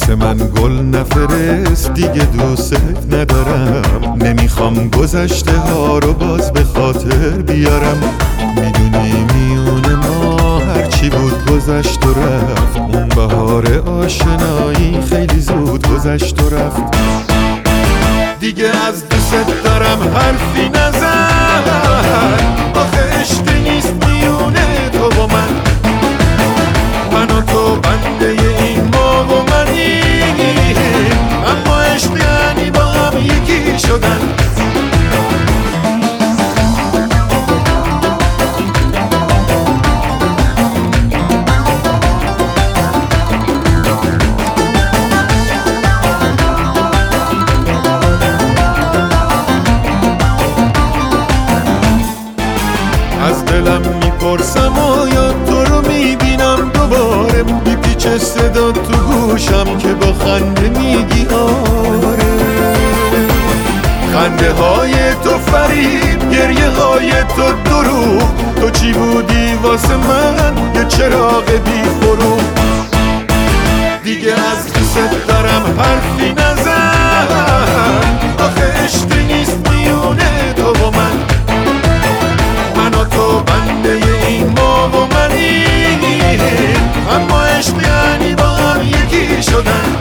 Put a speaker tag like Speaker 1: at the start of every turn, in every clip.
Speaker 1: واسه من گل نفرست دیگه دوست ندارم. نمیخوام گذشته ها رو باز به خاطر بیارم. میدونی میون ما هرچی بود گذشت و رفت. اون بهار آشنایی خیلی زود گذشت و رفت. دیگه از دوست دارم حرفی نزن. آخه عشق نیست میونه تو و من و تو بنده این ما و منیم. اما عشق یعنی با هم یکی شدن. از دلم میپرسم آیا تو رو میبینم دوباره. میپیچه صدا تو گوشم که با خنده میگی آره. خنده های تو فریب، گریه های تو دروغ. تو چی بودی واسه من؟ یه چراغ بی فروغ. دیگه از دوست دارم حرفی نزن. آخه عشق نیست میونه تو و من و تو بنده این ما و منیم. اما عشق یعنی با هم یکی شدن.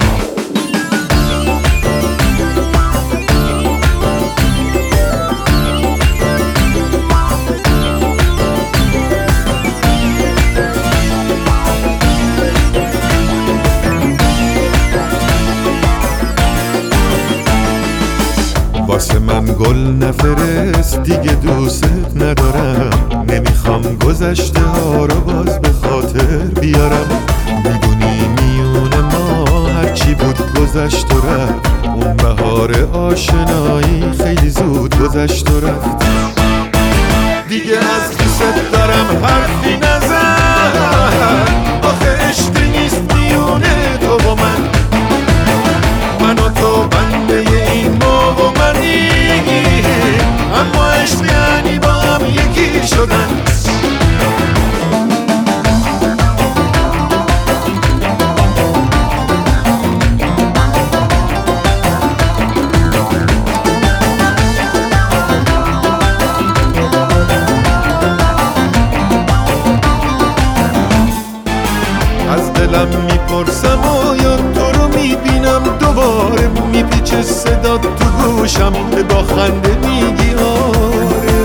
Speaker 1: واسه من گل نفرست دیگه دوست ندارم. نمیخوام گذشته ها رو باز به خاطر بیارم. میدونی میون ما هرچی بود گذشت و رفت. اون بهار آشنایی خیلی زود گذشت و رفت. دیگه از دوست دارم حرفی نزن. آخه عشق نیست میونه تو و من و تو بنده این ما و منیم. اما عشق یعنی با هم یکی شدن. از دلم میپرسم آیا تو رو میبینم دوباره. میپیچه صدا تو گوشم که با خنده میگی آره.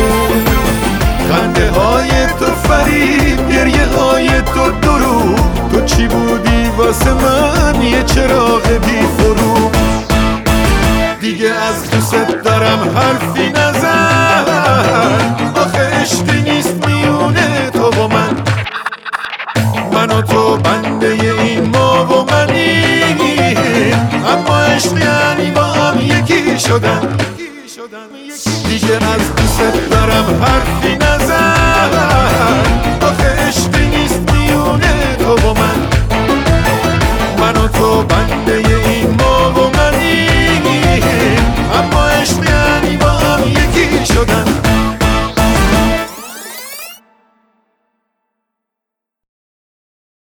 Speaker 1: خنده های تو فریب، گریه های تو دروغ. تو چی بودی واسه من؟ یه چراغ بی فروغ. دیگه از دوست دارم حرفی نزن. آخه عشق نیست میونه تو و من و تو بنده این ما و منیم. اما عشق یعنی با هم یکی شدن. دیگه از دوست دارم حرفی نزن. آخه عشق نیست میونه تو و من و تو